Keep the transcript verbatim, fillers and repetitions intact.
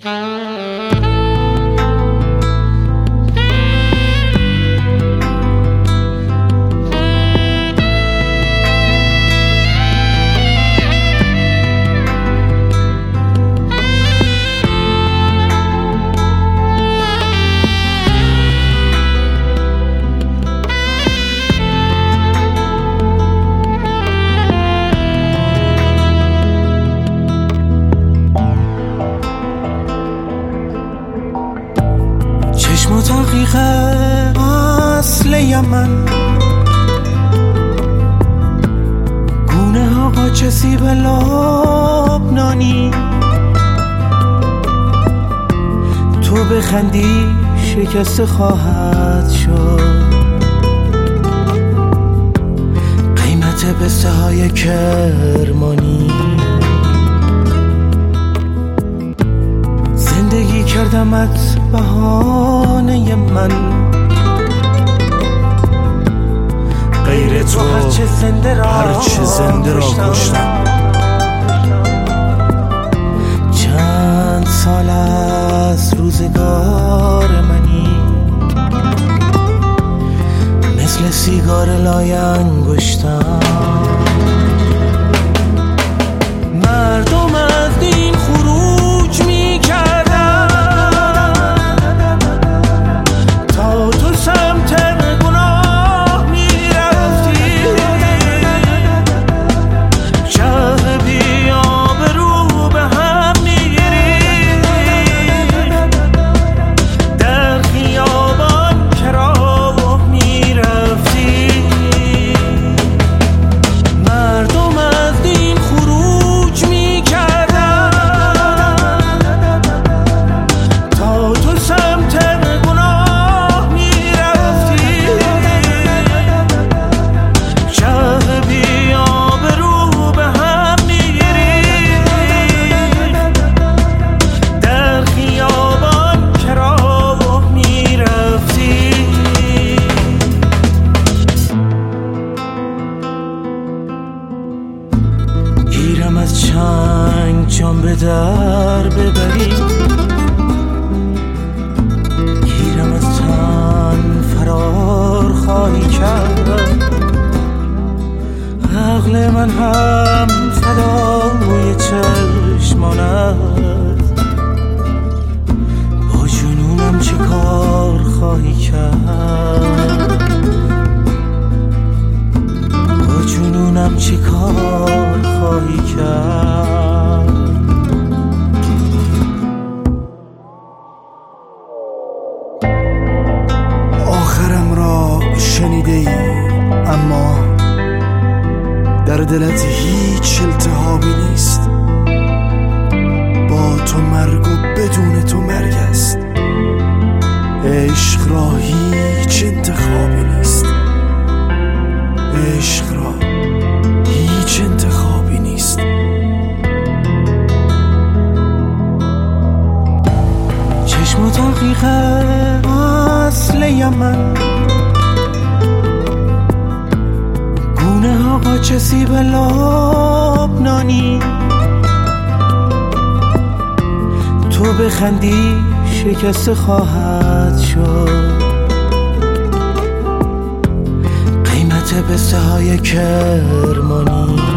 چشم و تحقیق اصل یمن، گونه ها قاچسی به لبنانی، تو بخندی شکست خواهد شد، قیمت بسته های کرمانی. زندگی کردمت بهانه من، غیر تو هرچه زنده را هرچه زنده را کشتم. چند سال از روزگار منی، مثل سیگار لای انگشتم. مردم از دین خروج می کردن تا تو سمت گناه می رفتی، شهر بی آبرو به هم می گریخت، در خیابان که راه می رفتی. مردم از دین خروج می کردن تا تو سمت گناه می رفتی، شهر بی آبرو به هم می گریخت، در خیابان که راه می رفتی. گیرم از چنگ جان به در ببری، گیرم از تن فرار خواهی کرد، عقل من هم فدای چشمانت، با جنونم چه کار خواهی کرد، با جنونم چه کار خواهی کرد. آخرم را شنیده ای، اما در دلت هیچ التهابی نیست. با تو مرگ و بدون تو مرگ است. عشق را هیچ انتخابی نیست. عشق را هیچ انتخابی نیست. چشم و تحقیق اصل یمن، گونه ها قاچسی به لبنانی، تو بخندی شکست خواهد شد، قیمت بسته های کرمانی.